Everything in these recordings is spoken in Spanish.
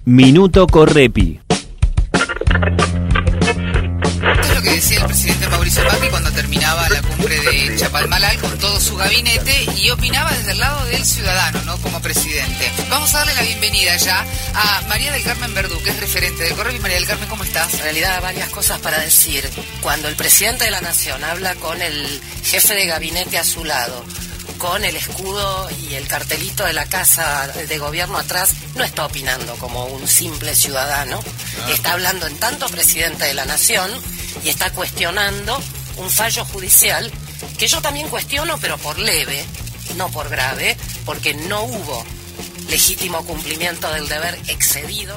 Minuto Correpi. Esto es lo que decía el presidente Mauricio Macri cuando terminaba la cumbre de Chapalmalal con todo su gabinete y opinaba desde el lado del ciudadano, ¿no? Como presidente. Vamos a darle la bienvenida ya a María del Carmen Verdú, que es referente del Correpi. María del Carmen, ¿cómo estás? En realidad, varias cosas para decir. Cuando el presidente de la Nación habla con el jefe de gabinete a su lado, con el escudo y el cartelito de la Casa de Gobierno atrás, no está opinando como un simple ciudadano, está hablando en tanto presidente de la Nación y está cuestionando un fallo judicial que yo también cuestiono, pero por leve, no por grave, porque no hubo legítimo cumplimiento del deber excedido.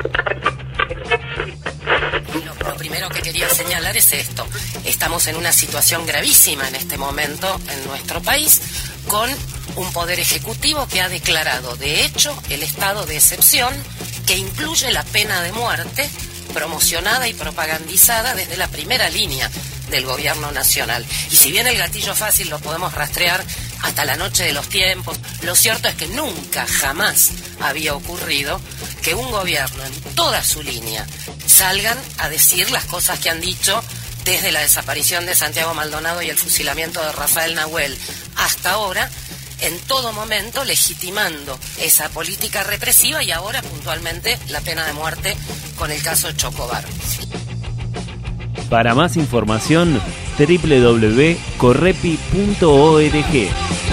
Lo primero que quería señalar es esto. Estamos en una situación gravísima en este momento en nuestro país, con un poder ejecutivo que ha declarado de hecho el estado de excepción, que incluye la pena de muerte, promocionada y propagandizada desde la primera línea del gobierno nacional. Y si bien el gatillo fácil lo podemos rastrear hasta la noche de los tiempos, lo cierto es que nunca, jamás había ocurrido que un gobierno en toda su línea salgan a decir las cosas que han dicho desde la desaparición de Santiago Maldonado y el fusilamiento de Rafael Nahuel hasta ahora, en todo momento legitimando esa política represiva y ahora puntualmente la pena de muerte con el caso Chocobar. Para más información, www.correpi.org.